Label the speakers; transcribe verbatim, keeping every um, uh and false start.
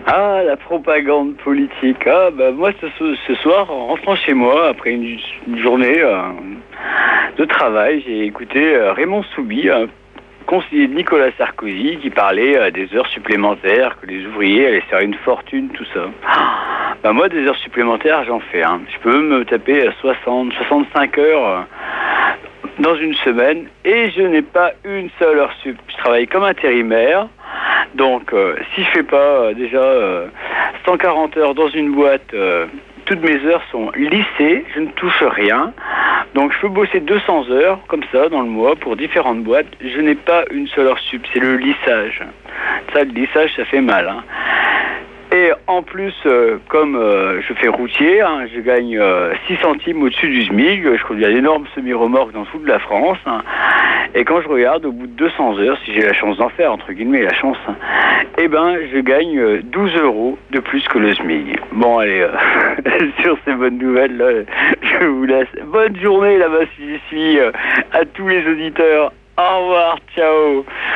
Speaker 1: Ah, la propagande politique. Ah, bah moi, ce, ce soir, en rentrant chez moi, après une, une journée euh, de travail, j'ai écouté euh, Raymond Soubi, un conseiller de Nicolas Sarkozy, qui parlait euh, des heures supplémentaires, que les ouvriers allaient faire une fortune, tout ça. Ah, bah moi, des heures supplémentaires, j'en fais. Hein. Je peux me taper soixante, soixante-cinq heures euh, dans une semaine, et je n'ai pas une seule heure sup. Je travaille comme intérimaire. Donc, euh, si je fais pas euh, déjà euh, cent quarante heures dans une boîte, euh, toutes mes heures sont lissées, je ne touche rien. Donc, je peux bosser deux cents heures, comme ça, dans le mois, pour différentes boîtes. Je n'ai pas une seule heure sup, c'est le lissage. Ça, le lissage, ça fait mal. Hein. Et en plus, euh, comme euh, je fais routier, hein, je gagne euh, six centimes au-dessus du SMIC. Je conduis un énorme semi-remorque dans toute la France. Hein. Et quand je regarde, au bout de deux cents heures, si j'ai la chance d'en faire, entre guillemets, la chance, hein, eh ben, je gagne euh, douze euros de plus que le SMIC. Bon, allez, euh, sur ces bonnes nouvelles, là, je vous laisse. Bonne journée là-bas si j'y suis, euh, à tous les auditeurs. Au revoir, ciao.